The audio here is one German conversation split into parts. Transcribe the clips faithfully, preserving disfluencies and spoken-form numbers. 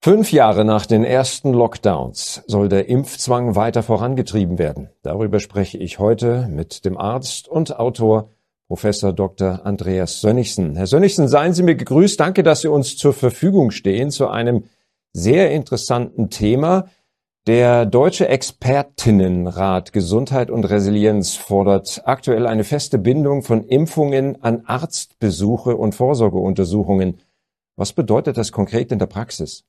Fünf Jahre nach den ersten Lockdowns soll der Impfzwang weiter vorangetrieben werden. Darüber spreche ich heute mit dem Arzt und Autor Professor Doktor Andreas Sönnigsen. Herr Sönnigsen, seien Sie mir gegrüßt. Danke, dass Sie uns zur Verfügung stehen zu einem sehr interessanten Thema. Der Deutsche Expertinnenrat Gesundheit und Resilienz fordert aktuell eine feste Bindung von Impfungen an Arztbesuche und Vorsorgeuntersuchungen. Was bedeutet das konkret in der Praxis?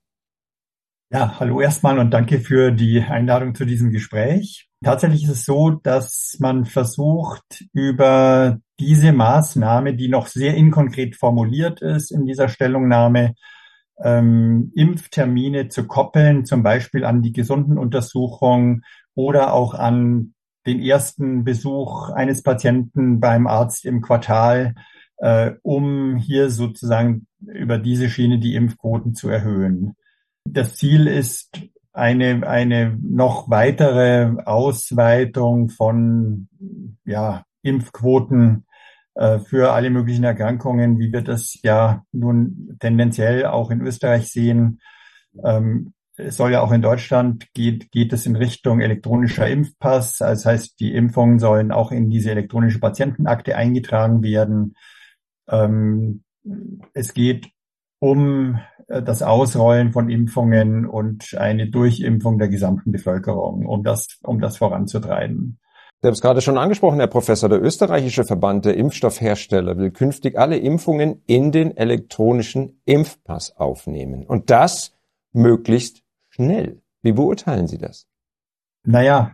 Ja, hallo erstmal und danke für die Einladung zu diesem Gespräch. Tatsächlich ist es so, dass man versucht, über diese Maßnahme, die noch sehr inkonkret formuliert ist in dieser Stellungnahme, ähm, Impftermine zu koppeln, zum Beispiel an die Gesundenuntersuchung oder auch an den ersten Besuch eines Patienten beim Arzt im Quartal, äh, um hier sozusagen über diese Schiene die Impfquoten zu erhöhen. Das Ziel ist eine, eine noch weitere Ausweitung von, ja, Impfquoten äh, für alle möglichen Erkrankungen, wie wir das ja nun tendenziell auch in Österreich sehen. Ähm, es soll ja auch in Deutschland geht, geht es in Richtung elektronischer Impfpass. Das heißt, die Impfungen sollen auch in diese elektronische Patientenakte eingetragen werden. Ähm, es geht um das Ausrollen von Impfungen und eine Durchimpfung der gesamten Bevölkerung, um das, um das voranzutreiben. Sie haben es gerade schon angesprochen, Herr Professor. Der österreichische Verband der Impfstoffhersteller will künftig alle Impfungen in den elektronischen Impfpass aufnehmen. Und das möglichst schnell. Wie beurteilen Sie das? Naja,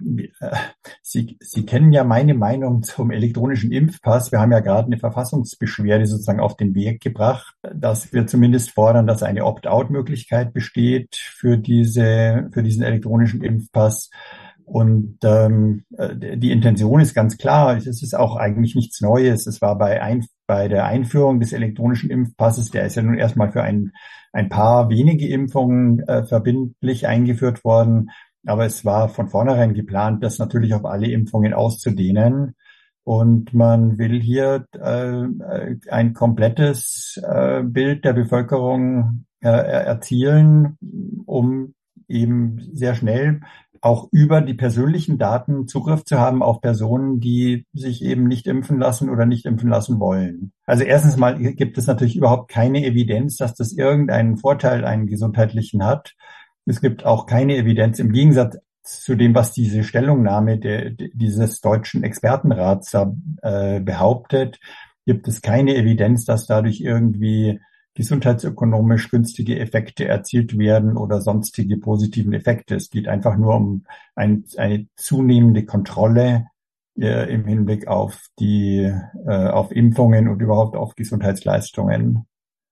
Sie, Sie kennen ja meine Meinung zum elektronischen Impfpass. Wir haben ja gerade eine Verfassungsbeschwerde sozusagen auf den Weg gebracht, dass wir zumindest fordern, dass eine Opt-out-Möglichkeit besteht für diese, für diesen elektronischen Impfpass. Und ähm, die Intention ist ganz klar. Es ist auch eigentlich nichts Neues. Es war bei, ein, bei der Einführung des elektronischen Impfpasses, der ist ja nun erstmal für ein, ein paar wenige Impfungen äh, verbindlich eingeführt worden. Aber es war von vornherein geplant, das natürlich auf alle Impfungen auszudehnen. Und man will hier äh, ein komplettes äh, Bild der Bevölkerung äh, erzielen, um eben sehr schnell auch über die persönlichen Daten Zugriff zu haben auf Personen, die sich eben nicht impfen lassen oder nicht impfen lassen wollen. Also erstens mal gibt es natürlich überhaupt keine Evidenz, dass das irgendeinen Vorteil, einen gesundheitlichen hat. Es gibt auch keine Evidenz im Gegensatz zu dem, was diese Stellungnahme de, de, dieses deutschen Expertenrats da, äh, behauptet, gibt es keine Evidenz, dass dadurch irgendwie gesundheitsökonomisch günstige Effekte erzielt werden oder sonstige positiven Effekte. Es geht einfach nur um ein, eine zunehmende Kontrolle äh, im Hinblick auf die, äh, auf Impfungen und überhaupt auf Gesundheitsleistungen.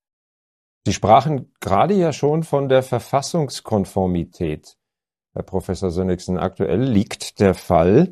Sie sprachen gerade ja schon von der Verfassungskonformität, Herr Professor Sönnigsen. Aktuell liegt der Fall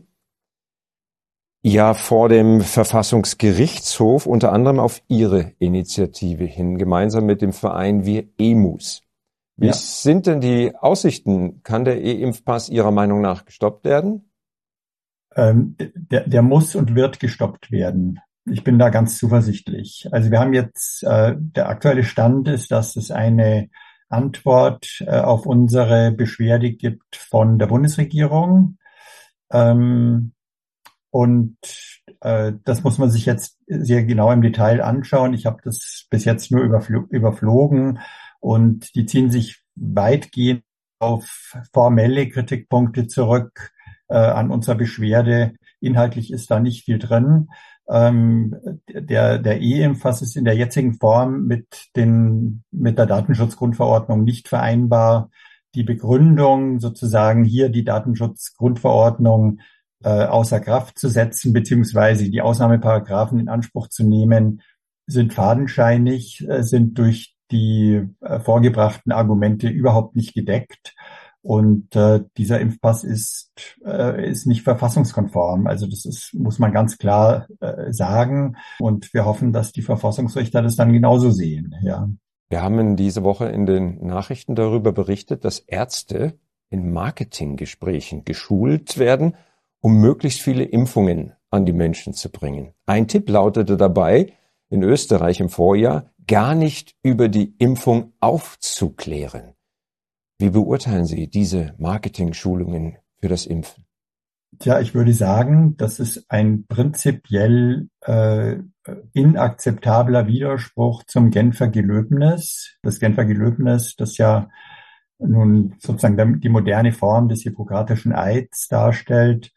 ja vor dem Verfassungsgerichtshof, unter anderem auf Ihre Initiative hin, gemeinsam mit dem Verein Wir Emus. Wie ja. sind denn die Aussichten? Kann der E-Impfpass Ihrer Meinung nach gestoppt werden? Ähm, der, der muss und wird gestoppt werden. Ich bin da ganz zuversichtlich. Also wir haben jetzt, äh, der aktuelle Stand ist, dass es eine Antwort äh, auf unsere Beschwerde gibt von der Bundesregierung. Ähm, und äh, das muss man sich jetzt sehr genau im Detail anschauen. Ich habe das bis jetzt nur überfl- überflogen und die ziehen sich weitgehend auf formelle Kritikpunkte zurück äh, an unserer Beschwerde. Inhaltlich ist da nicht viel drin. Ähm, der, der E-Impfpass ist in der jetzigen Form mit den, mit der Datenschutzgrundverordnung nicht vereinbar. Die Begründung, sozusagen hier die Datenschutzgrundverordnung äh, außer Kraft zu setzen, beziehungsweise die Ausnahmeparagraphen in Anspruch zu nehmen, sind fadenscheinig, äh, sind durch die äh, vorgebrachten Argumente überhaupt nicht gedeckt. Und äh, dieser Impfpass ist äh, ist nicht verfassungskonform. Also das ist, muss man ganz klar äh, sagen. Und wir hoffen, dass die Verfassungsrichter das dann genauso sehen. Ja. Wir haben diese Woche in den Nachrichten darüber berichtet, dass Ärzte in Marketinggesprächen geschult werden, um möglichst viele Impfungen an die Menschen zu bringen. Ein Tipp lautete dabei, in Österreich im Vorjahr gar nicht über die Impfung aufzuklären. Wie beurteilen Sie diese Marketing-Schulungen für das Impfen? Tja, ich würde sagen, das ist ein prinzipiell äh, inakzeptabler Widerspruch zum Genfer Gelöbnis. Das Genfer Gelöbnis, das ja nun sozusagen die moderne Form des Hippokratischen Eids darstellt,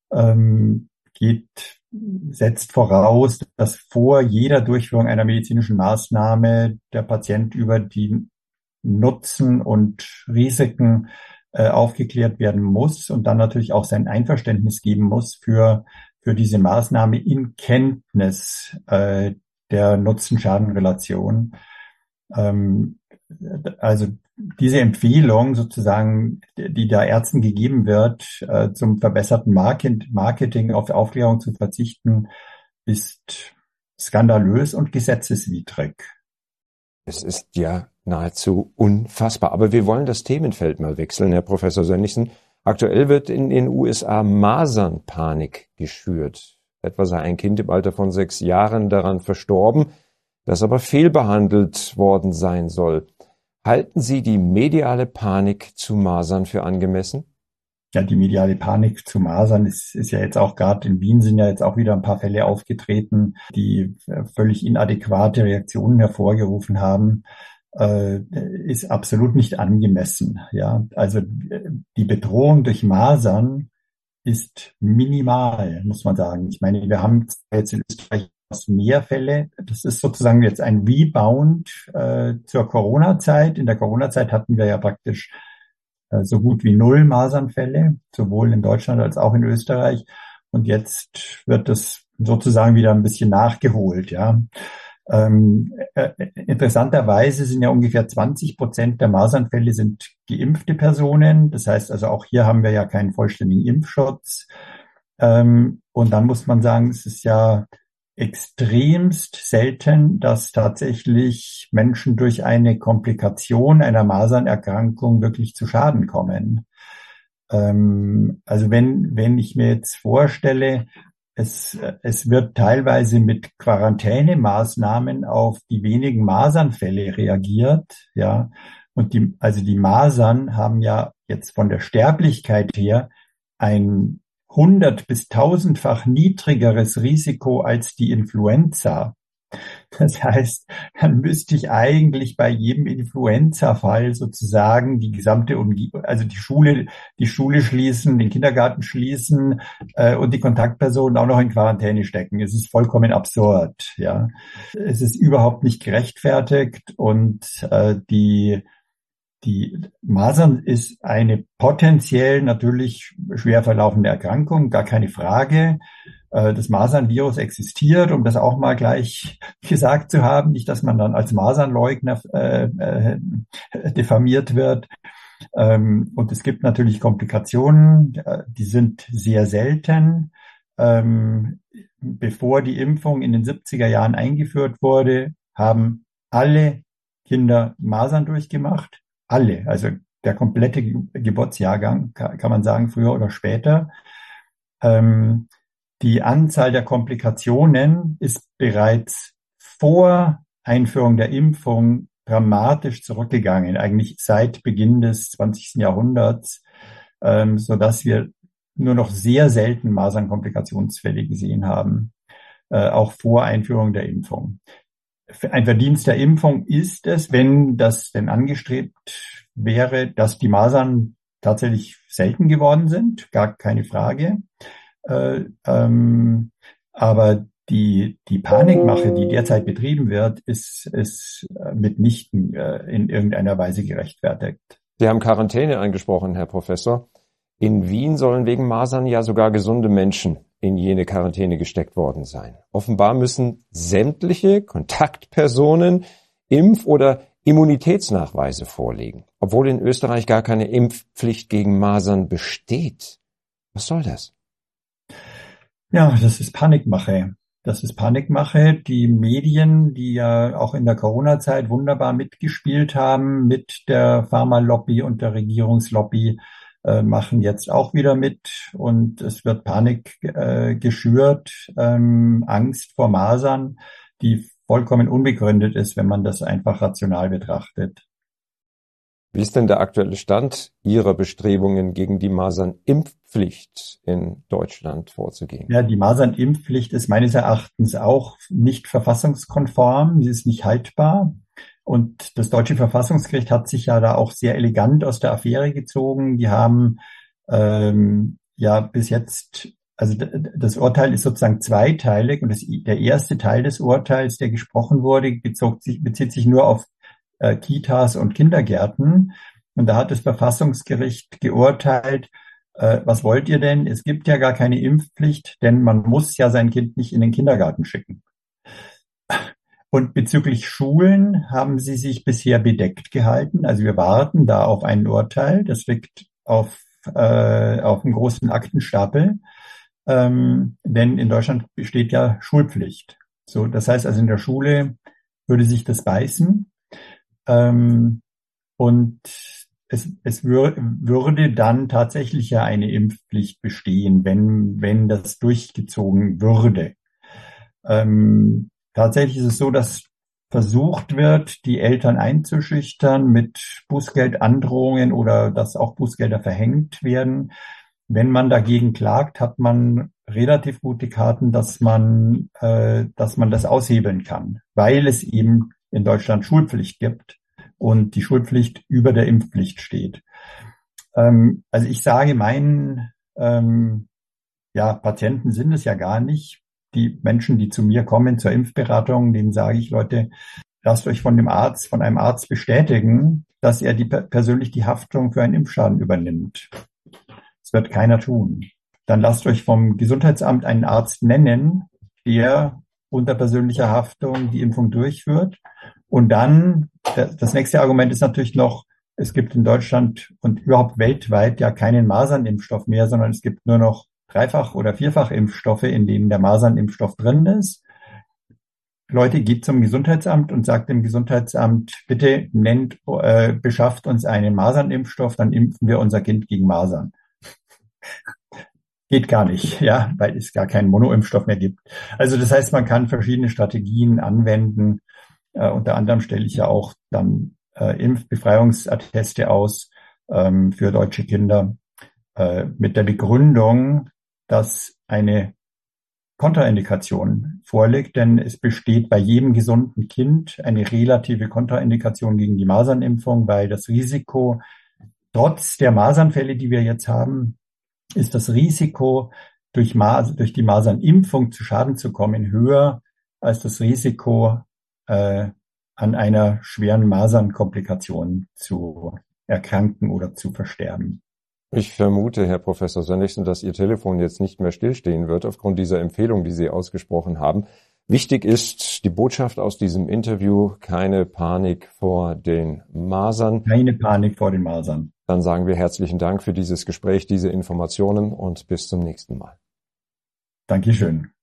ähm, geht, setzt voraus, dass vor jeder Durchführung einer medizinischen Maßnahme der Patient über die Nutzen und Risiken äh, aufgeklärt werden muss und dann natürlich auch sein Einverständnis geben muss für, für diese Maßnahme in Kenntnis äh, der Nutzen-Schaden-Relation. Ähm, also diese Empfehlung sozusagen, die da Ärzten gegeben wird, äh, zum verbesserten Market, Marketing auf Aufklärung zu verzichten, ist skandalös und gesetzeswidrig. Es ist ja nahezu unfassbar. Aber wir wollen das Themenfeld mal wechseln, Herr Professor Sönnigsen. Aktuell wird in den U S A Masernpanik geschürt. Etwa sei ein Kind im Alter von sechs Jahren daran verstorben, das aber fehlbehandelt worden sein soll. Halten Sie die mediale Panik zu Masern für angemessen? Ja, die mediale Panik zu Masern ist, ist ja jetzt auch gerade in Wien sind ja jetzt auch wieder ein paar Fälle aufgetreten, die völlig inadäquate Reaktionen hervorgerufen haben, äh, ist absolut nicht angemessen. Ja, also die Bedrohung durch Masern ist minimal, muss man sagen. Ich meine, wir haben jetzt in Österreich mehr Fälle. Das ist sozusagen jetzt ein Rebound äh, zur Corona-Zeit. In der Corona-Zeit hatten wir ja praktisch äh, so gut wie null Masernfälle, sowohl in Deutschland als auch in Österreich. Und jetzt wird das sozusagen wieder ein bisschen nachgeholt. Ja. Ähm, äh, interessanterweise sind ja ungefähr zwanzig Prozent der Masernfälle sind geimpfte Personen. Das heißt also, auch hier haben wir ja keinen vollständigen Impfschutz. Ähm, und dann muss man sagen, es ist ja extremst selten, dass tatsächlich Menschen durch eine Komplikation einer Masernerkrankung wirklich zu Schaden kommen. Ähm, also wenn, wenn ich mir jetzt vorstelle, es, es wird teilweise mit Quarantänemaßnahmen auf die wenigen Masernfälle reagiert, ja. Und die, also die Masern haben ja jetzt von der Sterblichkeit her ein hundert- bis tausendfach niedrigeres Risiko als die Influenza. Das heißt, dann müsste ich eigentlich bei jedem Influenza-Fall sozusagen die gesamte Umgebung, also die Schule, die Schule schließen, den Kindergarten schließen äh, und die Kontaktpersonen auch noch in Quarantäne stecken. Es ist vollkommen absurd. Ja, es ist überhaupt nicht gerechtfertigt und äh, die Die Masern ist eine potenziell natürlich schwer verlaufende Erkrankung, gar keine Frage. Das Masernvirus existiert, um das auch mal gleich gesagt zu haben, nicht, dass man dann als Masernleugner äh, äh, diffamiert wird. Ähm, und es gibt natürlich Komplikationen, die sind sehr selten. Ähm, bevor die Impfung in den siebziger Jahren eingeführt wurde, haben alle Kinder Masern durchgemacht. Alle, also der komplette Geburtsjahrgang, kann man sagen, früher oder später. Ähm, die Anzahl der Komplikationen ist bereits vor Einführung der Impfung dramatisch zurückgegangen, eigentlich seit Beginn des zwanzigsten Jahrhunderts, ähm, so dass wir nur noch sehr selten Masernkomplikationsfälle gesehen haben, äh, auch vor Einführung der Impfung. Ein Verdienst der Impfung ist es, wenn das denn angestrebt wäre, dass die Masern tatsächlich selten geworden sind, gar keine Frage. Äh, ähm, aber die, die Panikmache, die derzeit betrieben wird, ist, ist mitnichten äh, in irgendeiner Weise gerechtfertigt. Sie haben Quarantäne angesprochen, Herr Professor. In Wien sollen wegen Masern ja sogar gesunde Menschen in jene Quarantäne gesteckt worden sein. Offenbar müssen sämtliche Kontaktpersonen Impf- oder Immunitätsnachweise vorlegen, obwohl in Österreich gar keine Impfpflicht gegen Masern besteht. Was soll das? Ja, das ist Panikmache. Das ist Panikmache. Die Medien, die ja auch in der Corona-Zeit wunderbar mitgespielt haben mit der Pharmalobby und der Regierungslobby, äh, machen jetzt auch wieder mit und es wird Panik äh, geschürt, ähm, Angst vor Masern, die vollkommen unbegründet ist, wenn man das einfach rational betrachtet. Wie ist denn der aktuelle Stand Ihrer Bestrebungen, gegen die Masernimpfpflicht in Deutschland vorzugehen? Ja, die Masernimpfpflicht ist meines Erachtens auch nicht verfassungskonform. Sie ist nicht haltbar. Und das deutsche Verfassungsgericht hat sich ja da auch sehr elegant aus der Affäre gezogen. Die haben ähm, ja bis jetzt, also das Urteil ist sozusagen zweiteilig und das, der erste Teil des Urteils, der gesprochen wurde, bezog sich, bezieht sich nur auf äh, Kitas und Kindergärten. Und da hat das Verfassungsgericht geurteilt, äh, was wollt ihr denn? Es gibt ja gar keine Impfpflicht, denn man muss ja sein Kind nicht in den Kindergarten schicken. Und bezüglich Schulen haben sie sich bisher bedeckt gehalten. Also wir warten da auf ein Urteil. Das liegt auf, äh, auf einem großen Aktenstapel. Ähm, denn in Deutschland besteht ja Schulpflicht. So, das heißt also in der Schule würde sich das beißen. Ähm, und es, es wür, würde dann tatsächlich ja eine Impfpflicht bestehen, wenn, wenn das durchgezogen würde. Ähm, tatsächlich ist es so, dass versucht wird, die Eltern einzuschüchtern mit Bußgeldandrohungen oder dass auch Bußgelder verhängt werden. Wenn man dagegen klagt, hat man relativ gute Karten, dass man, äh, dass man das aushebeln kann, weil es eben in Deutschland Schulpflicht gibt und die Schulpflicht über der Impfpflicht steht. Ähm, also ich sage meinen, ähm, ja, Patienten sind es ja gar nicht. Die Menschen, die zu mir kommen zur Impfberatung, denen sage ich, Leute, lasst euch von dem Arzt, von einem Arzt bestätigen, dass er die persönlich die Haftung für einen Impfschaden übernimmt. Das wird keiner tun. Dann lasst euch vom Gesundheitsamt einen Arzt nennen, der unter persönlicher Haftung die Impfung durchführt. Und dann, das nächste Argument ist natürlich noch, es gibt in Deutschland und überhaupt weltweit ja keinen Masernimpfstoff mehr, sondern es gibt nur noch Dreifach- oder Vierfach-Impfstoffe, in denen der Masernimpfstoff drin ist. Leute, geht zum Gesundheitsamt und sagt dem Gesundheitsamt, bitte nennt, äh, beschafft uns einen Masernimpfstoff, dann impfen wir unser Kind gegen Masern. Geht gar nicht, ja, weil es gar keinen Monoimpfstoff mehr gibt. Also das heißt, man kann verschiedene Strategien anwenden. Äh, unter anderem stelle ich ja auch dann äh, Impfbefreiungsatteste aus ähm, für deutsche Kinder äh, mit der Begründung, dass eine Kontraindikation vorliegt, denn es besteht bei jedem gesunden Kind eine relative Kontraindikation gegen die Masernimpfung, weil das Risiko, trotz der Masernfälle, die wir jetzt haben, ist das Risiko, durch, Mas- durch die Masernimpfung zu Schaden zu kommen, höher als das Risiko, äh, an einer schweren Masernkomplikation zu erkranken oder zu versterben. Ich vermute, Herr Professor Sönnigsen, dass Ihr Telefon jetzt nicht mehr stillstehen wird aufgrund dieser Empfehlung, die Sie ausgesprochen haben. Wichtig ist die Botschaft aus diesem Interview, keine Panik vor den Masern. Keine Panik vor den Masern. Dann sagen wir herzlichen Dank für dieses Gespräch, diese Informationen und bis zum nächsten Mal. Dankeschön.